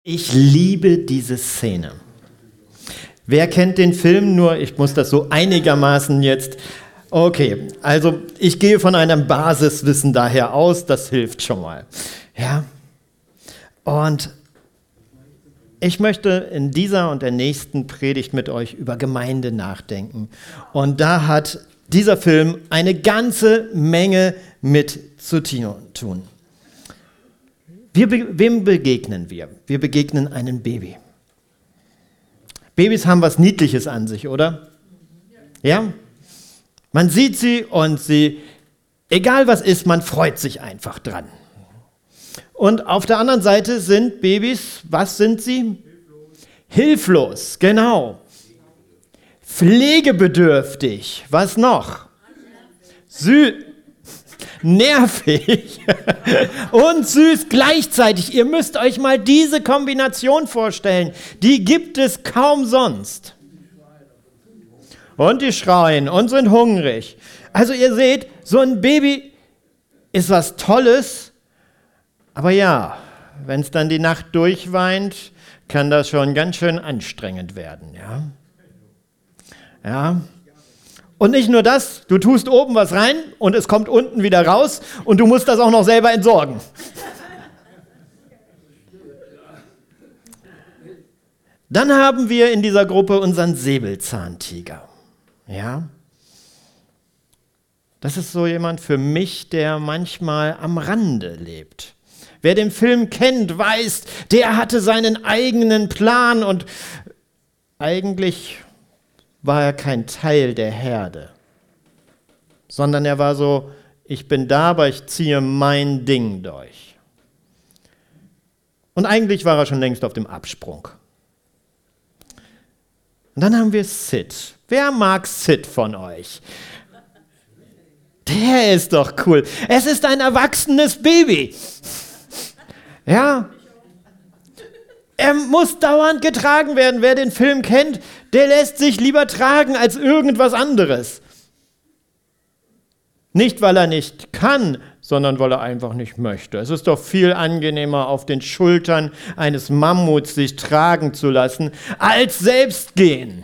Ich liebe diese Szene. Wer kennt den Film? Nur, ich muss das so einigermaßen jetzt... Okay, also ich gehe von einem Basiswissen daher aus, das hilft schon mal. Ja? Und ich möchte in dieser und der nächsten Predigt mit euch über Gemeinde nachdenken. Und da hat dieser Film eine ganze Menge mit zu tun. Wem begegnen wir? Wir begegnen einem Baby. Babys haben was Niedliches an sich, oder? Ja? Man sieht sie und egal was ist, man freut sich einfach dran. Und auf der anderen Seite sind Babys, was sind sie? Hilflos, genau. Pflegebedürftig, was noch? Nervig und süß gleichzeitig. Ihr müsst euch mal diese Kombination vorstellen. Die gibt es kaum sonst. Und die schreien und sind hungrig. Also ihr seht, so ein Baby ist was Tolles. Aber ja, wenn es dann die Nacht durchweint, kann das schon ganz schön anstrengend werden. Ja. Und nicht nur das, du tust oben was rein und es kommt unten wieder raus und du musst das auch noch selber entsorgen. Dann haben wir in dieser Gruppe unseren Säbelzahntiger. Ja? Das ist so jemand für mich, der manchmal am Rande lebt. Wer den Film kennt, weiß, der hatte seinen eigenen Plan und eigentlich war er kein Teil der Herde, sondern er war so, ich bin da, aber ich ziehe mein Ding durch. Und eigentlich war er schon längst auf dem Absprung. Und dann haben wir Sid. Wer mag Sid von euch? Der ist doch cool. Es ist ein erwachsenes Baby. Ja. Er muss dauernd getragen werden. Wer den Film kennt, der lässt sich lieber tragen als irgendwas anderes. Nicht, weil er nicht kann, sondern weil er einfach nicht möchte. Es ist doch viel angenehmer, auf den Schultern eines Mammuts sich tragen zu lassen, als selbst gehen.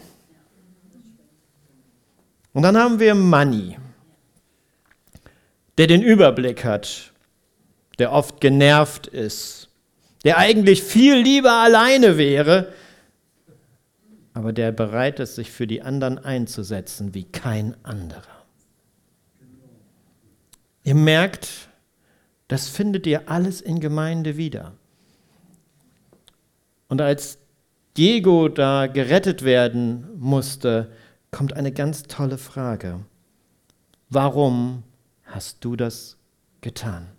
Und dann haben wir Manni, der den Überblick hat, der oft genervt ist, der eigentlich viel lieber alleine wäre, aber der bereit ist, sich für die anderen einzusetzen wie kein anderer. Ihr merkt, das findet ihr alles in Gemeinde wieder. Und als Diego da gerettet werden musste, kommt eine ganz tolle Frage. Warum hast du das getan?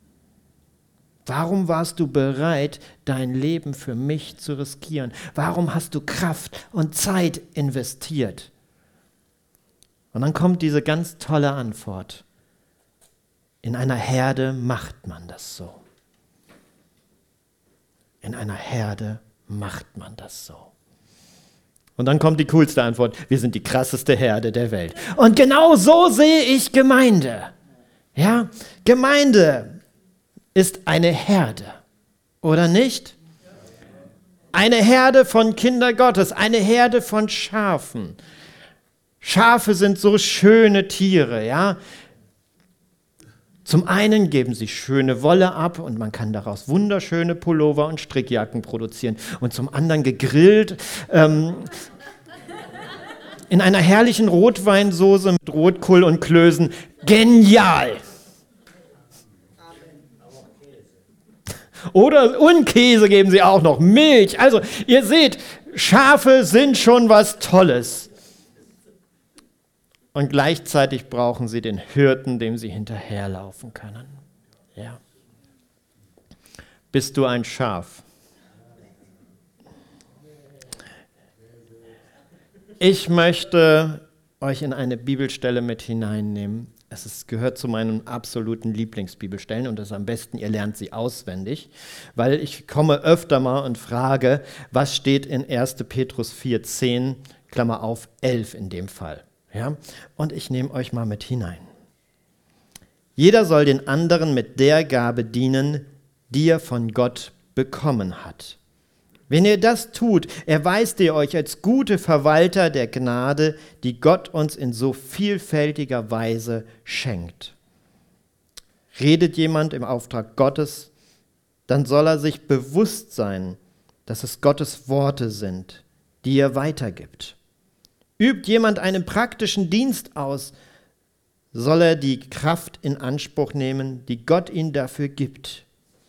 Warum warst du bereit, dein Leben für mich zu riskieren? Warum hast du Kraft und Zeit investiert? Und dann kommt diese ganz tolle Antwort. In einer Herde macht man das so. In einer Herde macht man das so. Und dann kommt die coolste Antwort. Wir sind die krasseste Herde der Welt. Und genau so sehe ich Gemeinde. Ja, Gemeinde ist eine Herde, oder nicht? Eine Herde von Kindern Gottes, eine Herde von Schafen. Schafe sind so schöne Tiere, ja. Zum einen geben sie schöne Wolle ab und man kann daraus wunderschöne Pullover und Strickjacken produzieren. Und zum anderen gegrillt in einer herrlichen Rotweinsoße mit Rotkohl und Klößen. Genial! Und Käse geben sie auch noch, Milch. Also ihr seht, Schafe sind schon was Tolles. Und gleichzeitig brauchen sie den Hirten, dem sie hinterherlaufen können. Ja. Bist du ein Schaf? Ich möchte euch in eine Bibelstelle mit hineinnehmen. Gehört zu meinen absoluten Lieblingsbibelstellen und das ist am besten, ihr lernt sie auswendig, weil ich komme öfter mal und frage, was steht in 1. Petrus 4,10, Klammer auf, 11 in dem Fall. Ja? Und ich nehme euch mal mit hinein. Jeder soll den anderen mit der Gabe dienen, die er von Gott bekommen hat. Wenn ihr das tut, erweist ihr euch als gute Verwalter der Gnade, die Gott uns in so vielfältiger Weise schenkt. Redet jemand im Auftrag Gottes, dann soll er sich bewusst sein, dass es Gottes Worte sind, die er weitergibt. Übt jemand einen praktischen Dienst aus, soll er die Kraft in Anspruch nehmen, die Gott ihm dafür gibt.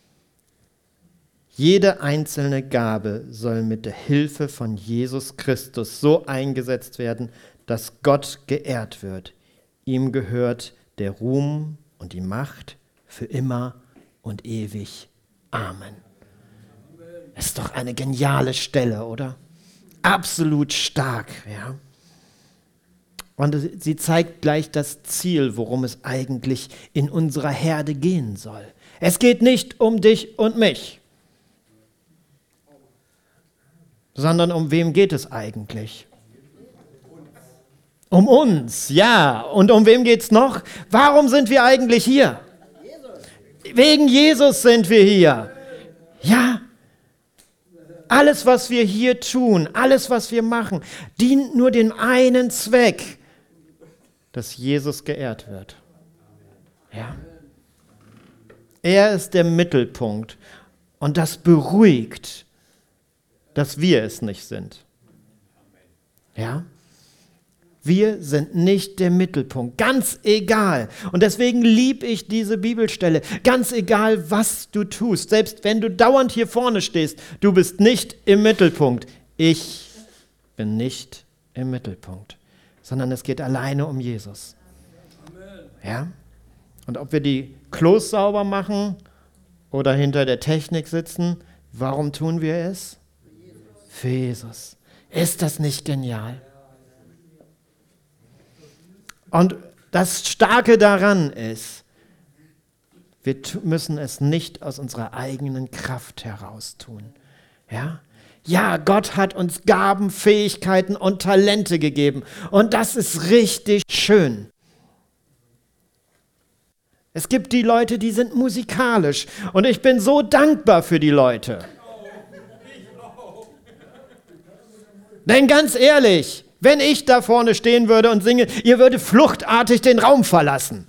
Jede einzelne Gabe soll mit der Hilfe von Jesus Christus so eingesetzt werden, dass Gott geehrt wird. Ihm gehört der Ruhm und die Macht für immer und ewig. Amen. Das ist doch eine geniale Stelle, oder? Absolut stark, ja. Und sie zeigt gleich das Ziel, worum es eigentlich in unserer Herde gehen soll. Es geht nicht um dich und mich, sondern um wem geht es eigentlich? Um uns, ja. Und um wem geht es noch? Warum sind wir eigentlich hier? Wegen Jesus sind wir hier. Ja. Alles, was wir hier tun, alles, was wir machen, dient nur dem einen Zweck, dass Jesus geehrt wird. Ja. Er ist der Mittelpunkt und das beruhigt, dass wir es nicht sind. Ja? Wir sind nicht der Mittelpunkt, ganz egal. Und deswegen liebe ich diese Bibelstelle. Ganz egal, was du tust, selbst wenn du dauernd hier vorne stehst, du bist nicht im Mittelpunkt. Ich bin nicht im Mittelpunkt, sondern es geht alleine um Jesus. Ja? Und ob wir die Klos sauber machen oder hinter der Technik sitzen, warum tun wir es? Für Jesus. Ist das nicht genial? Und das Starke daran ist, wir müssen es nicht aus unserer eigenen Kraft heraus tun. Ja? Ja, Gott hat uns Gaben, Fähigkeiten und Talente gegeben. Und das ist richtig schön. Es gibt die Leute, die sind musikalisch. Und ich bin so dankbar für die Leute. Denn ganz ehrlich, wenn ich da vorne stehen würde und singe, ihr würdet fluchtartig den Raum verlassen.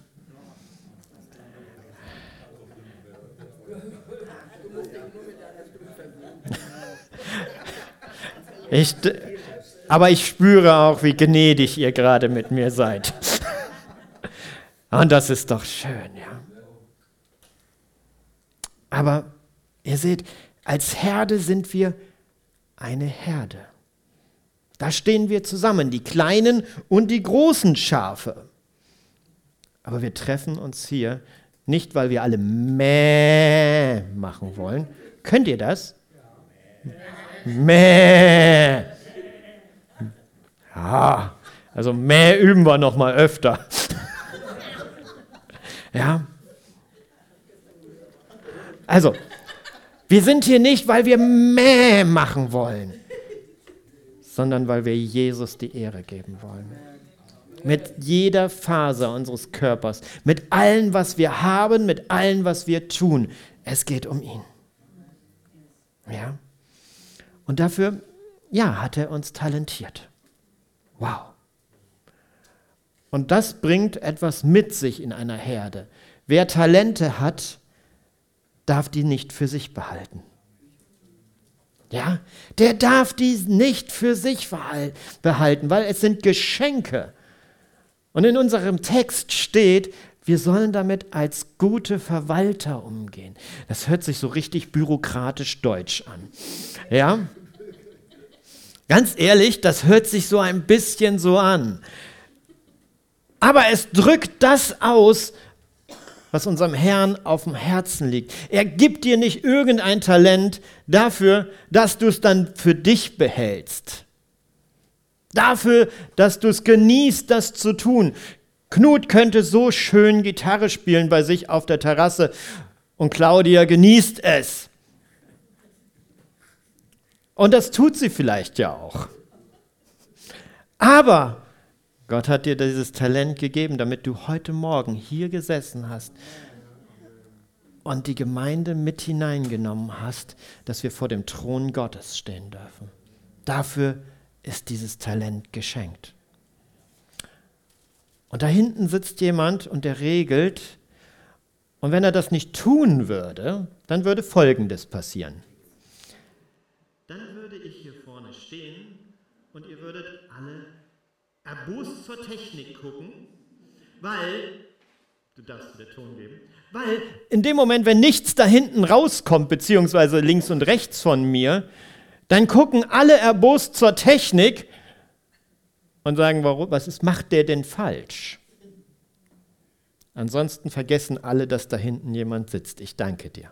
Aber ich spüre auch, wie gnädig ihr gerade mit mir seid. Und das ist doch schön, ja. Aber ihr seht, als Herde sind wir eine Herde. Da stehen wir zusammen, die kleinen und die großen Schafe. Aber wir treffen uns hier nicht, weil wir alle Mäh machen wollen. Könnt ihr das? Mäh. Ja, also Mäh üben wir noch mal öfter. Ja. Also, wir sind hier nicht, weil wir Mäh machen wollen, sondern weil wir Jesus die Ehre geben wollen. Mit jeder Faser unseres Körpers, mit allem, was wir haben, mit allem, was wir tun. Es geht um ihn. Ja. Und dafür, ja, hat er uns talentiert. Wow. Und das bringt etwas mit sich in einer Herde. Wer Talente hat, darf die nicht für sich behalten. Ja, der darf die nicht für sich behalten, weil es sind Geschenke. Und in unserem Text steht, wir sollen damit als gute Verwalter umgehen. Das hört sich so richtig bürokratisch deutsch an. Ja? Ganz ehrlich, das hört sich so ein bisschen so an. Aber es drückt das aus, was unserem Herrn auf dem Herzen liegt. Er gibt dir nicht irgendein Talent dafür, dass du es dann für dich behältst. Dafür, dass du es genießt, das zu tun. Knut könnte so schön Gitarre spielen bei sich auf der Terrasse und Claudia genießt es. Und das tut sie vielleicht ja auch. Aber Gott hat dir dieses Talent gegeben, damit du heute Morgen hier gesessen hast und die Gemeinde mit hineingenommen hast, dass wir vor dem Thron Gottes stehen dürfen. Dafür ist dieses Talent geschenkt. Und da hinten sitzt jemand und der regelt. Und wenn er das nicht tun würde, dann würde Folgendes passieren. Dann würde ich hier vorne stehen und ihr würdet alle erbost zur Technik gucken, weil, du darfst dir den Ton geben, weil in dem Moment, wenn nichts da hinten rauskommt, beziehungsweise links und rechts von mir, dann gucken alle erbost zur Technik und sagen, warum, macht der denn falsch? Ansonsten vergessen alle, dass da hinten jemand sitzt. Ich danke dir.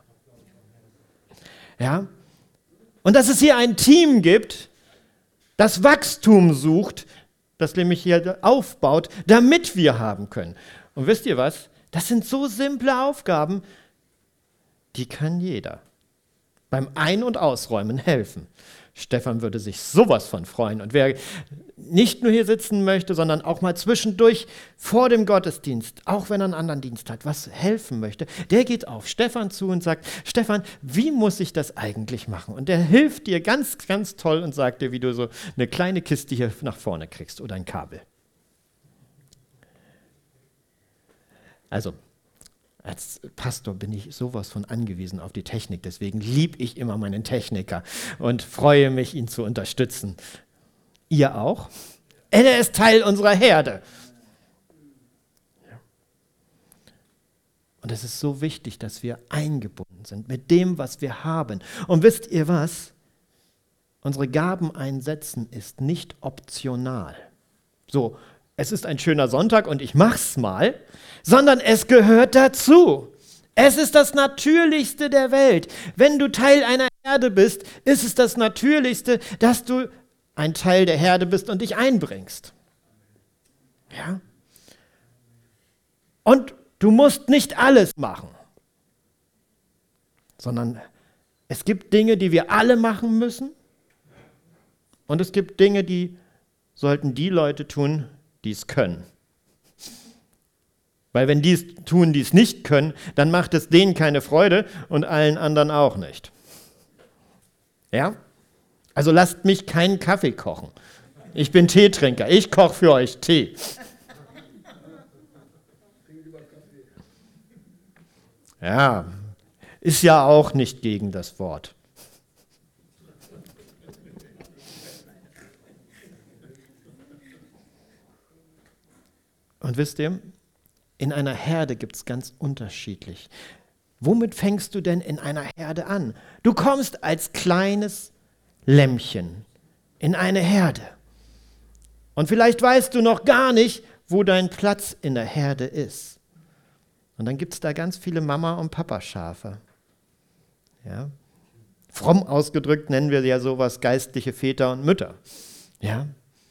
Ja? Und dass es hier ein Team gibt, das Wachstum sucht, das nämlich hier aufbaut, damit wir haben können. Und wisst ihr was? Das sind so simple Aufgaben, die kann jeder beim Ein- und Ausräumen helfen. Stefan würde sich sowas von freuen. Und wer nicht nur hier sitzen möchte, sondern auch mal zwischendurch vor dem Gottesdienst, auch wenn er einen anderen Dienst hat, was helfen möchte, der geht auf Stefan zu und sagt, Stefan, wie muss ich das eigentlich machen? Und der hilft dir ganz, ganz toll und sagt dir, wie du so eine kleine Kiste hier nach vorne kriegst oder ein Kabel. Also, als Pastor bin ich sowas von angewiesen auf die Technik, deswegen liebe ich immer meinen Techniker und freue mich, ihn zu unterstützen. Ihr auch? Er ist Teil unserer Herde. Und es ist so wichtig, dass wir eingebunden sind mit dem, was wir haben. Und wisst ihr was? Unsere Gaben einsetzen ist nicht optional. So, es ist ein schöner Sonntag und ich mach's mal, sondern es gehört dazu. Es ist das Natürlichste der Welt. Wenn du Teil einer Herde bist, ist es das Natürlichste, dass du ein Teil der Herde bist und dich einbringst. Ja? Und du musst nicht alles machen, sondern es gibt Dinge, die wir alle machen müssen und es gibt Dinge, die sollten die Leute tun, die es können. Weil wenn die es tun, die es nicht können, dann macht es denen keine Freude und allen anderen auch nicht. Ja? Also lasst mich keinen Kaffee kochen. Ich bin Teetrinker, ich koche für euch Tee. Ja, ist ja auch nicht gegen das Wort. Und wisst ihr, in einer Herde gibt es ganz unterschiedlich. Womit fängst du denn in einer Herde an? Du kommst als kleines Lämmchen in eine Herde. Und vielleicht weißt du noch gar nicht, wo dein Platz in der Herde ist. Und dann gibt es da ganz viele Mama- und Papaschafe. Ja? Fromm ausgedrückt nennen wir ja sowas geistliche Väter und Mütter. Ja?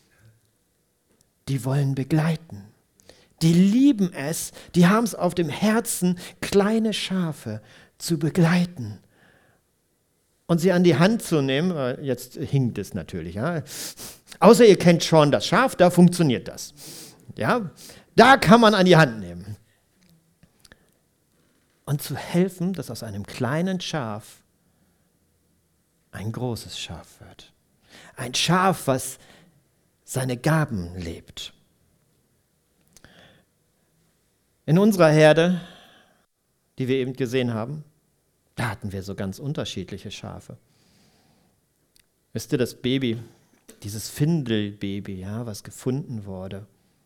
Die wollen begleiten. Die lieben es, die haben es auf dem Herzen, kleine Schafe zu begleiten und sie an die Hand zu nehmen. Jetzt hinkt es natürlich. Ja. Außer ihr kennt schon das Schaf, da funktioniert das. Ja. Da kann man an die Hand nehmen. Und zu helfen, dass aus einem kleinen Schaf ein großes Schaf wird. Ein Schaf, was seine Gaben lebt. In unserer Herde, die wir eben gesehen haben, da hatten wir so ganz unterschiedliche Schafe. Wisst ihr, das Baby, dieses Findelbaby, ja, was gefunden wurde,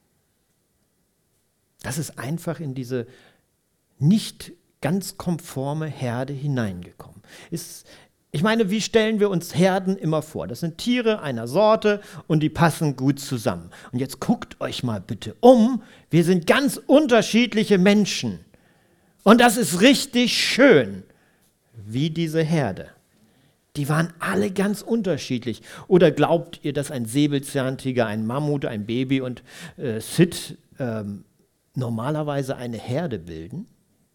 das ist einfach in diese nicht ganz konforme Herde hineingekommen. Ich meine, wie stellen wir uns Herden immer vor? Das sind Tiere einer Sorte und die passen gut zusammen. Und jetzt guckt euch mal bitte um. Wir sind ganz unterschiedliche Menschen. Und das ist richtig schön, wie diese Herde. Die waren alle ganz unterschiedlich. Oder glaubt ihr, dass ein Säbelzahntiger, ein Mammut, ein Baby und Sid normalerweise eine Herde bilden?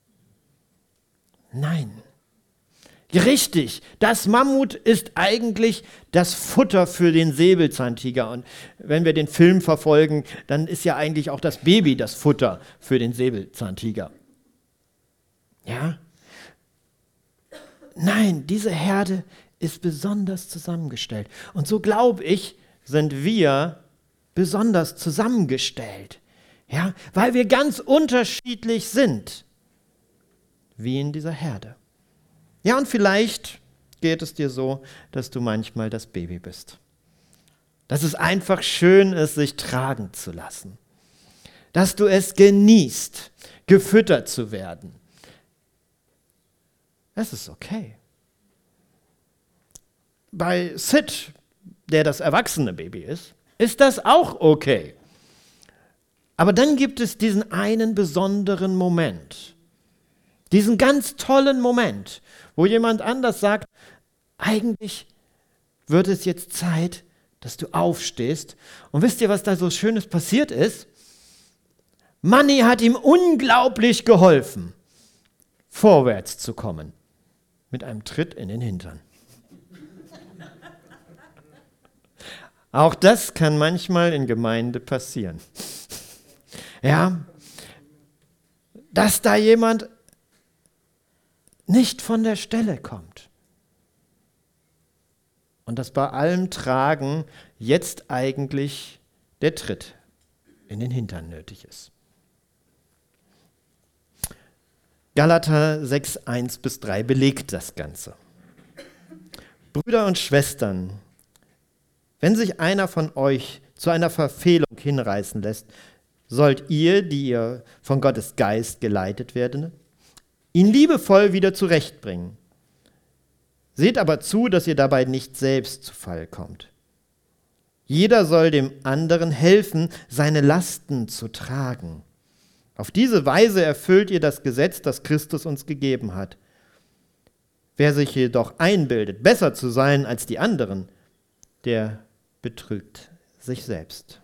Nein. Richtig, das Mammut ist eigentlich das Futter für den Säbelzahntiger. Und wenn wir den Film verfolgen, dann ist ja eigentlich auch das Baby das Futter für den Säbelzahntiger. Ja? Nein, diese Herde ist besonders zusammengestellt. Und so glaube ich, sind wir besonders zusammengestellt. Ja, weil wir ganz unterschiedlich sind, wie in dieser Herde. Ja, und vielleicht geht es dir so, dass du manchmal das Baby bist. Dass es einfach schön ist, sich tragen zu lassen. Dass du es genießt, gefüttert zu werden. Das ist okay. Bei Sid, der das erwachsene Baby ist das auch okay. Aber dann gibt es diesen einen besonderen Moment, diesen ganz tollen Moment, wo jemand anders sagt, eigentlich wird es jetzt Zeit, dass du aufstehst. Und wisst ihr, was da so Schönes passiert ist? Manni hat ihm unglaublich geholfen, vorwärts zu kommen, mit einem Tritt in den Hintern. Auch das kann manchmal in Gemeinde passieren. Ja, dass da jemand nicht von der Stelle kommt. Und dass bei allem Tragen jetzt eigentlich der Tritt in den Hintern nötig ist. Galater 6, 1-3 belegt das Ganze. Brüder und Schwestern, wenn sich einer von euch zu einer Verfehlung hinreißen lässt, sollt ihr, die ihr von Gottes Geist geleitet werdet, ihn liebevoll wieder zurechtbringen. Seht aber zu, dass ihr dabei nicht selbst zu Fall kommt. Jeder soll dem anderen helfen, seine Lasten zu tragen. Auf diese Weise erfüllt ihr das Gesetz, das Christus uns gegeben hat. Wer sich jedoch einbildet, besser zu sein als die anderen, der betrügt sich selbst.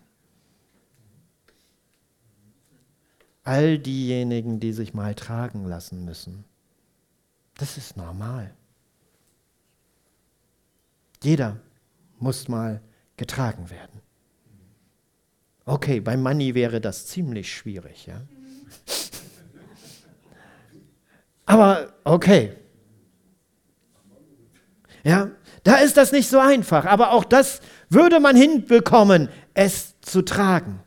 All diejenigen, die sich mal tragen lassen müssen, das ist normal. Jeder muss mal getragen werden. Okay, bei Manni wäre das ziemlich schwierig, ja. Aber okay. Ja, da ist das nicht so einfach, aber auch das würde man hinbekommen, es zu tragen.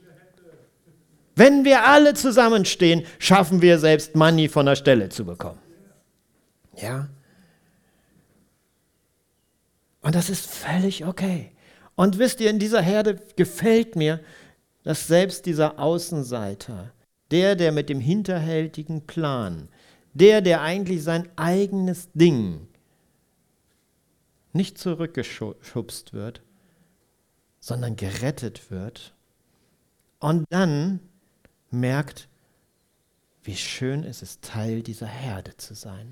Wenn wir alle zusammenstehen, schaffen wir selbst Manni von der Stelle zu bekommen. Ja? Und das ist völlig okay. Und wisst ihr, in dieser Herde gefällt mir, dass selbst dieser Außenseiter, der mit dem hinterhältigen Plan, der eigentlich sein eigenes Ding nicht zurückgeschubst wird, sondern gerettet wird und dann merkt, wie schön ist es, Teil dieser Herde zu sein.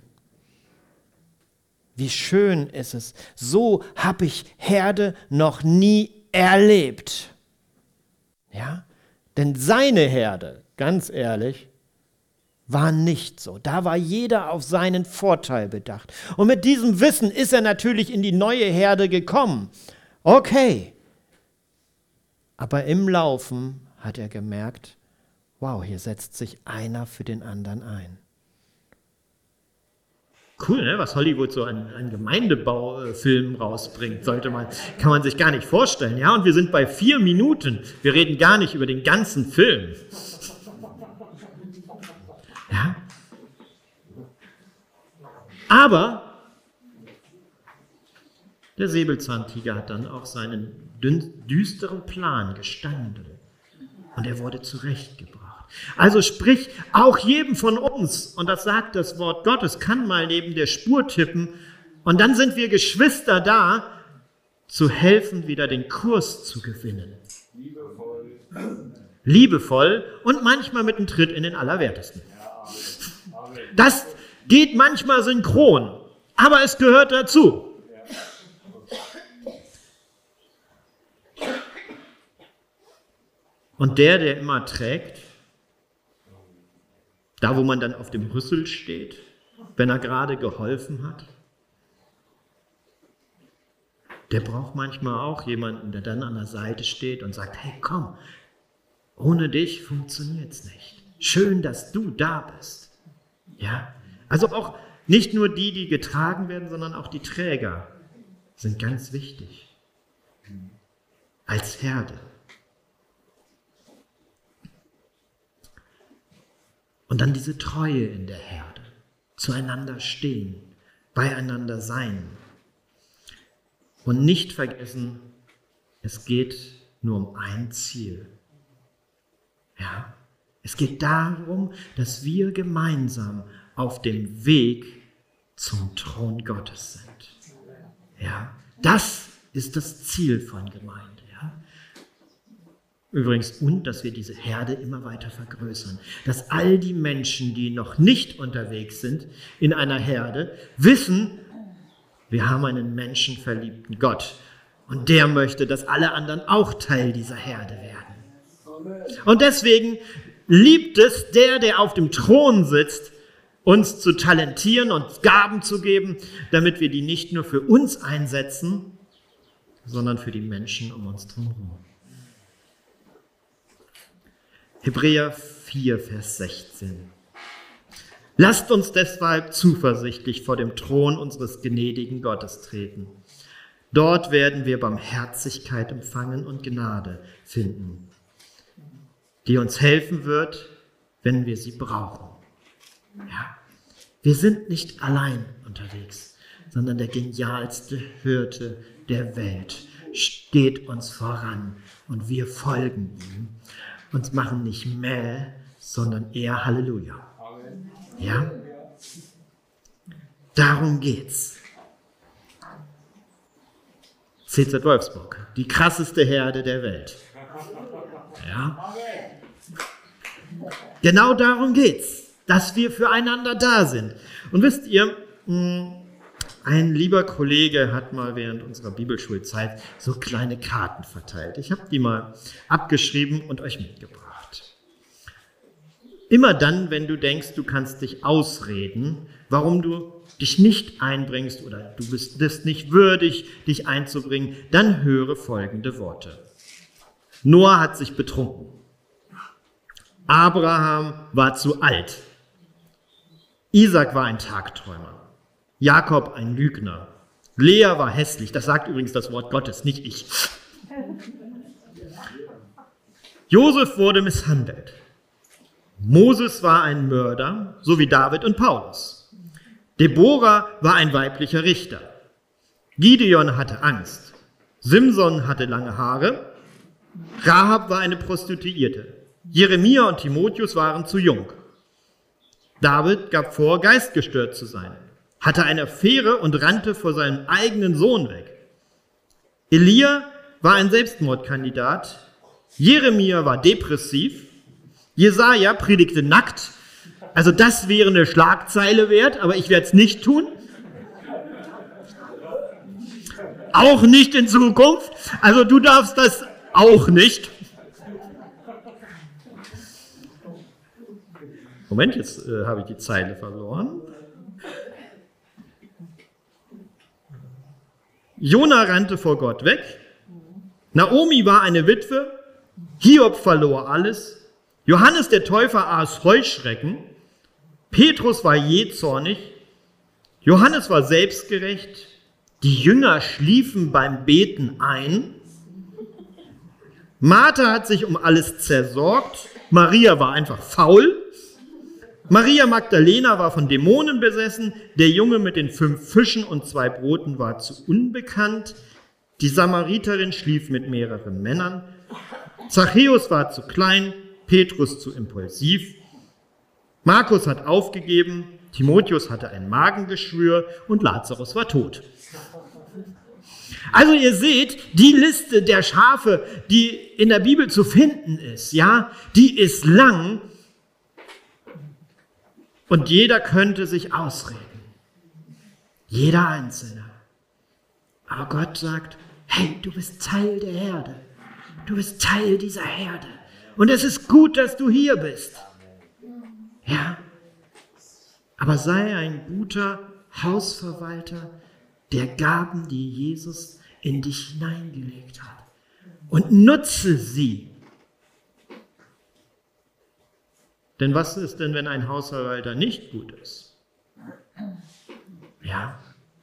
Wie schön ist es. So habe ich Herde noch nie erlebt. Ja? Denn seine Herde, ganz ehrlich, war nicht so. Da war jeder auf seinen Vorteil bedacht. Und mit diesem Wissen ist er natürlich in die neue Herde gekommen. Okay. Aber im Laufen hat er gemerkt, wow, hier setzt sich einer für den anderen ein. Cool, ne? Was Hollywood so an Gemeindebaufilmen rausbringt, kann man sich gar nicht vorstellen. Ja? Und wir sind bei 4 Minuten. Wir reden gar nicht über den ganzen Film. Ja? Aber der Säbelzahntiger hat dann auch seinen düsteren Plan gestanden. Und er wurde zurechtgebracht. Also sprich, auch jedem von uns, und das sagt das Wort Gottes, kann mal neben der Spur tippen, und dann sind wir Geschwister da, zu helfen, wieder den Kurs zu gewinnen. Liebevoll und manchmal mit einem Tritt in den Allerwertesten. Das geht manchmal synchron, aber es gehört dazu. Und der immer trägt, da wo man dann auf dem Rüssel steht, wenn er gerade geholfen hat, der braucht manchmal auch jemanden, der dann an der Seite steht und sagt, hey komm, ohne dich funktioniert es nicht. Schön, dass du da bist. Ja? Also auch Nicht nur die, die getragen werden, sondern auch die Träger sind ganz wichtig. Als Herde. Und dann diese Treue in der Herde. Zueinander stehen, beieinander sein. Und nicht vergessen, es geht nur um ein Ziel. Ja, es geht darum, dass wir gemeinsam auf dem Weg zum Thron Gottes sind. Ja, das ist das Ziel von Gemeinde. Ja. Übrigens, und dass wir diese Herde immer weiter vergrößern. Dass all die Menschen, die noch nicht unterwegs sind in einer Herde, wissen, wir haben einen menschenverliebten Gott. Und der möchte, dass alle anderen auch Teil dieser Herde werden. Und deswegen liebt es der auf dem Thron sitzt, uns zu talentieren und Gaben zu geben, damit wir die nicht nur für uns einsetzen, sondern für die Menschen um uns herum. Hebräer 4, Vers 16. Lasst uns deshalb zuversichtlich vor dem Thron unseres gnädigen Gottes treten. Dort werden wir Barmherzigkeit empfangen und Gnade finden, die uns helfen wird, wenn wir sie brauchen. Ja, wir sind nicht allein unterwegs, sondern der genialste Hirte der Welt steht uns voran und wir folgen ihm und machen nicht mehr, sondern eher Halleluja. Ja, darum geht's. CZ Wolfsburg, die krasseste Herde der Welt. Ja. Genau darum geht's, dass wir füreinander da sind. Und wisst ihr, ein lieber Kollege hat mal während unserer Bibelschulzeit so kleine Karten verteilt. Ich habe die mal abgeschrieben und euch mitgebracht. Immer dann, wenn du denkst, du kannst dich ausreden, warum du dich nicht einbringst oder du bist nicht würdig, dich einzubringen, dann höre folgende Worte. Noah hat sich betrunken. Abraham war zu alt. Isaac war ein Tagträumer. Jakob ein Lügner. Lea war hässlich. Das sagt übrigens das Wort Gottes, nicht ich. Josef wurde misshandelt. Moses war ein Mörder, so wie David und Paulus. Deborah war ein weiblicher Richter. Gideon hatte Angst. Simson hatte lange Haare. Rahab war eine Prostituierte. Jeremia und Timotheus waren zu jung. David gab vor, geistgestört zu sein, hatte eine Affäre und rannte vor seinem eigenen Sohn weg. Elia war ein Selbstmordkandidat. Jeremia war depressiv. Jesaja predigte nackt. Also das wäre eine Schlagzeile wert, aber ich werde es nicht tun. Auch nicht in Zukunft. Also du darfst das auch nicht. Moment, jetzt habe ich die Zeile verloren. Jona rannte vor Gott weg. Naomi war eine Witwe. Hiob verlor alles. Johannes der Täufer aß Heuschrecken. Petrus war jähzornig. Johannes war selbstgerecht. Die Jünger schliefen beim Beten ein. Martha hat sich um alles zersorgt. Maria war einfach faul. Maria Magdalena war von Dämonen besessen. Der Junge mit den 5 Fischen und 2 Broten war zu unbekannt. Die Samariterin schlief mit mehreren Männern. Zachäus war zu klein. Petrus zu impulsiv. Markus hat aufgegeben. Timotheus hatte ein Magengeschwür und Lazarus war tot. Also ihr seht, die Liste der Schafe, die in der Bibel zu finden ist, ja, die ist lang und jeder könnte sich ausreden. Jeder Einzelne. Aber Gott sagt, hey, du bist Teil der Herde. Du bist Teil dieser Herde. Und es ist gut, dass du hier bist. Ja. Aber sei ein guter Hausverwalter der Gaben, die Jesus in dich hineingelegt hat. Und nutze sie. Denn was ist denn, wenn ein Hausverwalter nicht gut ist? Ja.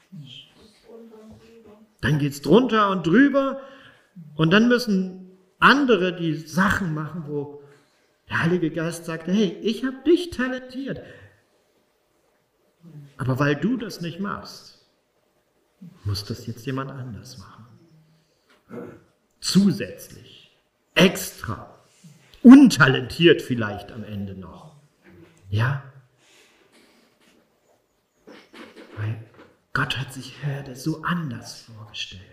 Dann geht es drunter und drüber und dann müssen andere die Sachen machen, wo der Heilige Geist sagt, hey, ich habe dich talentiert. Aber weil du das nicht machst, muss das jetzt jemand anders machen. Zusätzlich, extra, untalentiert vielleicht am Ende noch. Ja? Weil Gott hat sich Herde so anders vorgestellt.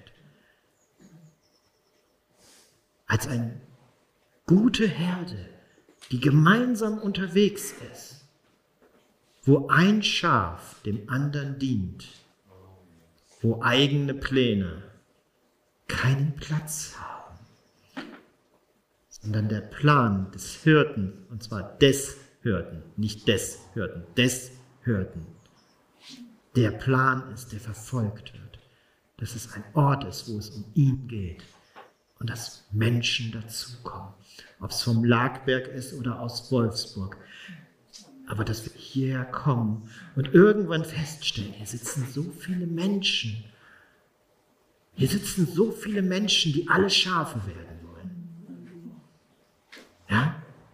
Als eine gute Herde, die gemeinsam unterwegs ist, wo ein Schaf dem anderen dient, wo eigene Pläne keinen Platz haben, sondern der Plan des Hirten, und zwar des Hirten, nicht des Hirten, des Hirten, der Plan ist, der verfolgt wird, dass es ein Ort ist, wo es um ihn geht und dass Menschen dazukommen, ob es vom Lagberg ist oder aus Wolfsburg. Aber dass wir hierher kommen und irgendwann feststellen, hier sitzen so viele Menschen. Hier sitzen so viele Menschen, die alle Schafe werden wollen. Ja?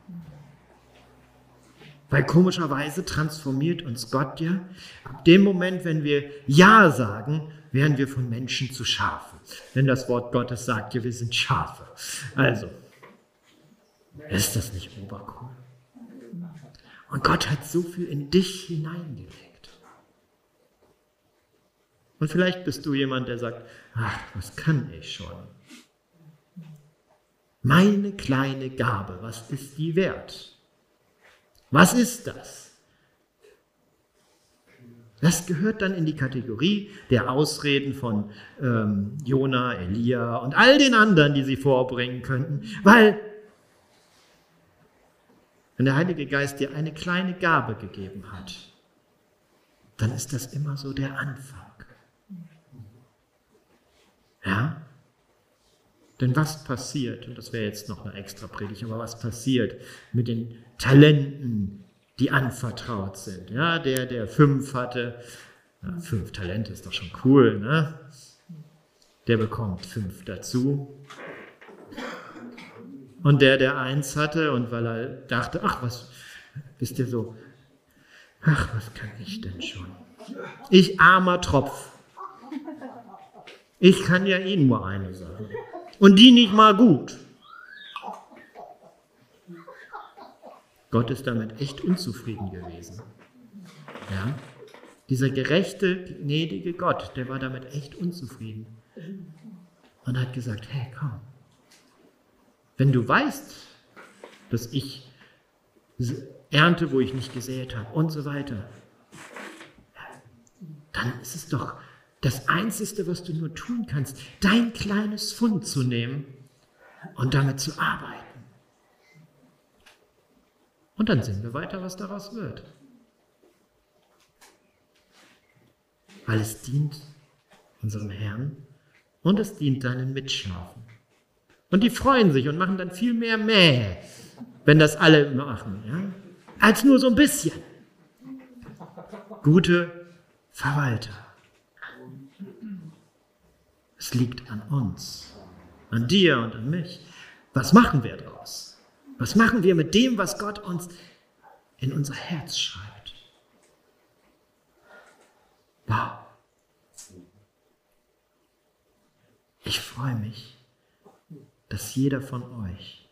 Weil komischerweise transformiert uns Gott ja. Ab dem Moment, wenn wir Ja sagen, werden wir von Menschen zu Schafen. Denn das Wort Gottes sagt ja, wir sind Schafe. Also, ist das nicht obercool? Und Gott hat so viel in dich hineingelegt. Und vielleicht bist du jemand, der sagt, ach, was kann ich schon? Meine kleine Gabe, was ist die wert? Was ist das? Das gehört dann in die Kategorie der Ausreden von Jona, Elia und all den anderen, die sie vorbringen könnten, weil wenn der Heilige Geist dir eine kleine Gabe gegeben hat, dann ist das immer so der Anfang. Ja? Denn was passiert, und das wäre jetzt noch eine extra Predigt, aber was passiert mit den Talenten, die anvertraut sind? Ja, der 5 hatte, 5 Talente ist doch schon cool, ne? Der bekommt 5 dazu. Und der 1 hatte, und weil er dachte, ach, was, wisst ihr so, ach, was kann ich denn schon? Ich armer Tropf. Ich kann ja eh nur eine Sache. Und die nicht mal gut. Gott ist damit echt unzufrieden gewesen. Ja? Dieser gerechte, gnädige Gott, der war damit echt unzufrieden. Und hat gesagt, hey, komm. Wenn du weißt, dass ich ernte, wo ich nicht gesät habe und so weiter, dann ist es doch das Einzige, was du nur tun kannst, dein kleines Pfund zu nehmen und damit zu arbeiten. Und dann sehen wir weiter, was daraus wird. Weil es dient unserem Herrn und es dient deinen Mitschafen. Und die freuen sich und machen dann viel mehr Mäh, wenn das alle machen, ja? Als nur so ein bisschen. Gute Verwalter. Es liegt an uns, an dir und an mich. Was machen wir daraus? Was machen wir mit dem, was Gott uns in unser Herz schreibt? Wow. Ich freue mich, dass jeder von euch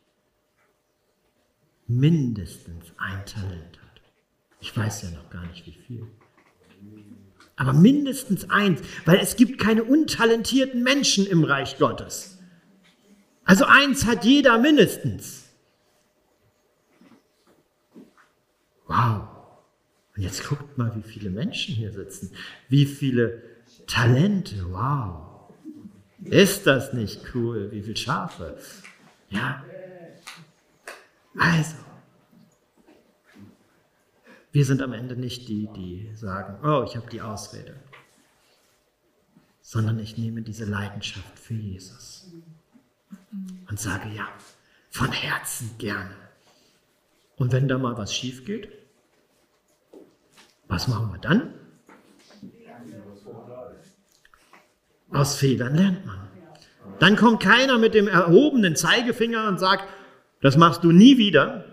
mindestens ein Talent hat. Ich weiß ja noch gar nicht, wie viel. Aber mindestens eins, weil es gibt keine untalentierten Menschen im Reich Gottes. Also eins hat jeder mindestens. Wow. Und jetzt guckt mal, wie viele Menschen hier sitzen. Wie viele Talente. Wow. Ist das nicht cool? Wie viele Schafe? Ja. Also. Wir sind am Ende nicht die, die sagen, oh, ich habe die Ausrede. Sondern ich nehme diese Leidenschaft für Jesus. Und sage ja, von Herzen gerne. Und wenn da mal was schief geht, Was machen wir dann? Aus Fehlern lernt man. Dann kommt keiner mit dem erhobenen Zeigefinger und sagt, das machst du nie wieder.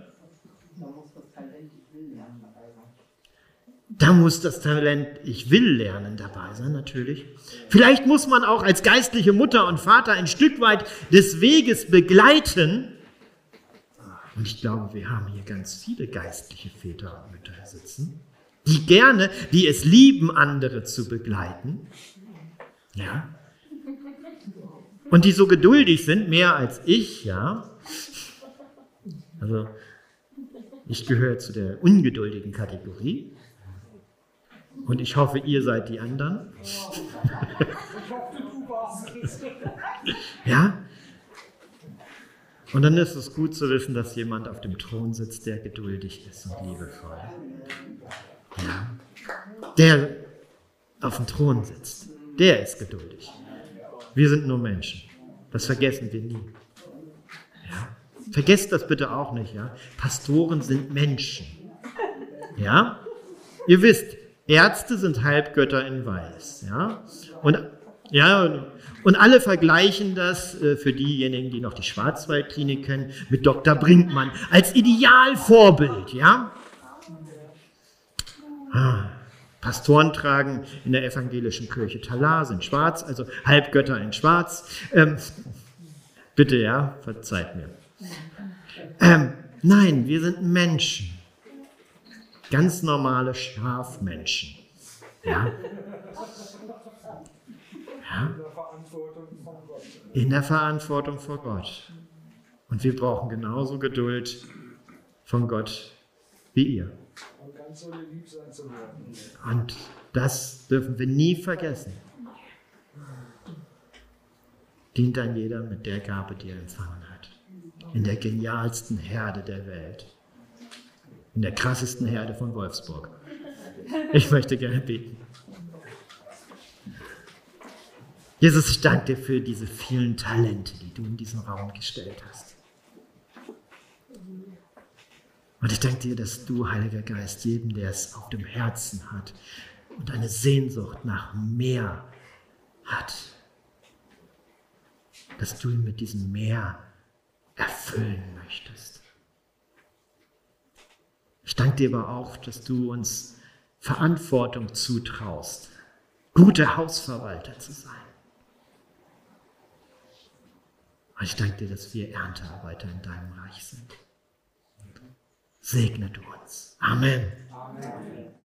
Da muss das Talent Ich will lernen dabei sein, natürlich. Vielleicht muss man auch als geistliche Mutter und Vater ein Stück weit des Weges begleiten. Und ich glaube, wir haben hier ganz viele geistliche Väter und Mütter sitzen, die es lieben, andere zu begleiten. Ja. Und die so geduldig sind, mehr als ich, ja. Also, ich gehöre zu der ungeduldigen Kategorie. Und ich hoffe, ihr seid die anderen. Ja? Und dann ist es gut zu wissen, dass jemand auf dem Thron sitzt, der geduldig ist und liebevoll. Ja? Der auf dem Thron sitzt, der ist geduldig. Wir sind nur Menschen. Das vergessen wir nie. Ja? Vergesst das bitte auch nicht. Ja? Pastoren sind Menschen. Ja? Ihr wisst, Ärzte sind Halbgötter in Weiß. Ja? Und alle vergleichen das, für diejenigen, die noch die Schwarzwaldklinik kennen, mit Dr. Brinkmann als Idealvorbild. Ja? Pastoren tragen in der evangelischen Kirche Talar, sind schwarz, also Halbgötter in schwarz. Bitte, ja, verzeiht mir. Nein, wir sind Menschen. Ganz normale Schafmenschen. Ja? Ja? In der Verantwortung vor Gott. Und wir brauchen genauso Geduld von Gott wie ihr. Und das dürfen wir nie vergessen. Dient dann jeder mit der Gabe, die er empfangen hat. In der genialsten Herde der Welt. In der krassesten Herde von Wolfsburg. Ich möchte gerne beten. Jesus, ich danke dir für diese vielen Talente, die du in diesen Raum gestellt hast. Und ich danke dir, dass du, Heiliger Geist, jedem, der es auf dem Herzen hat und eine Sehnsucht nach mehr hat, dass du ihn mit diesem Meer erfüllen möchtest. Ich danke dir aber auch, dass du uns Verantwortung zutraust, gute Hausverwalter zu sein. Und ich danke dir, dass wir Erntearbeiter in deinem Reich sind. Segne du uns. Amen. Amen.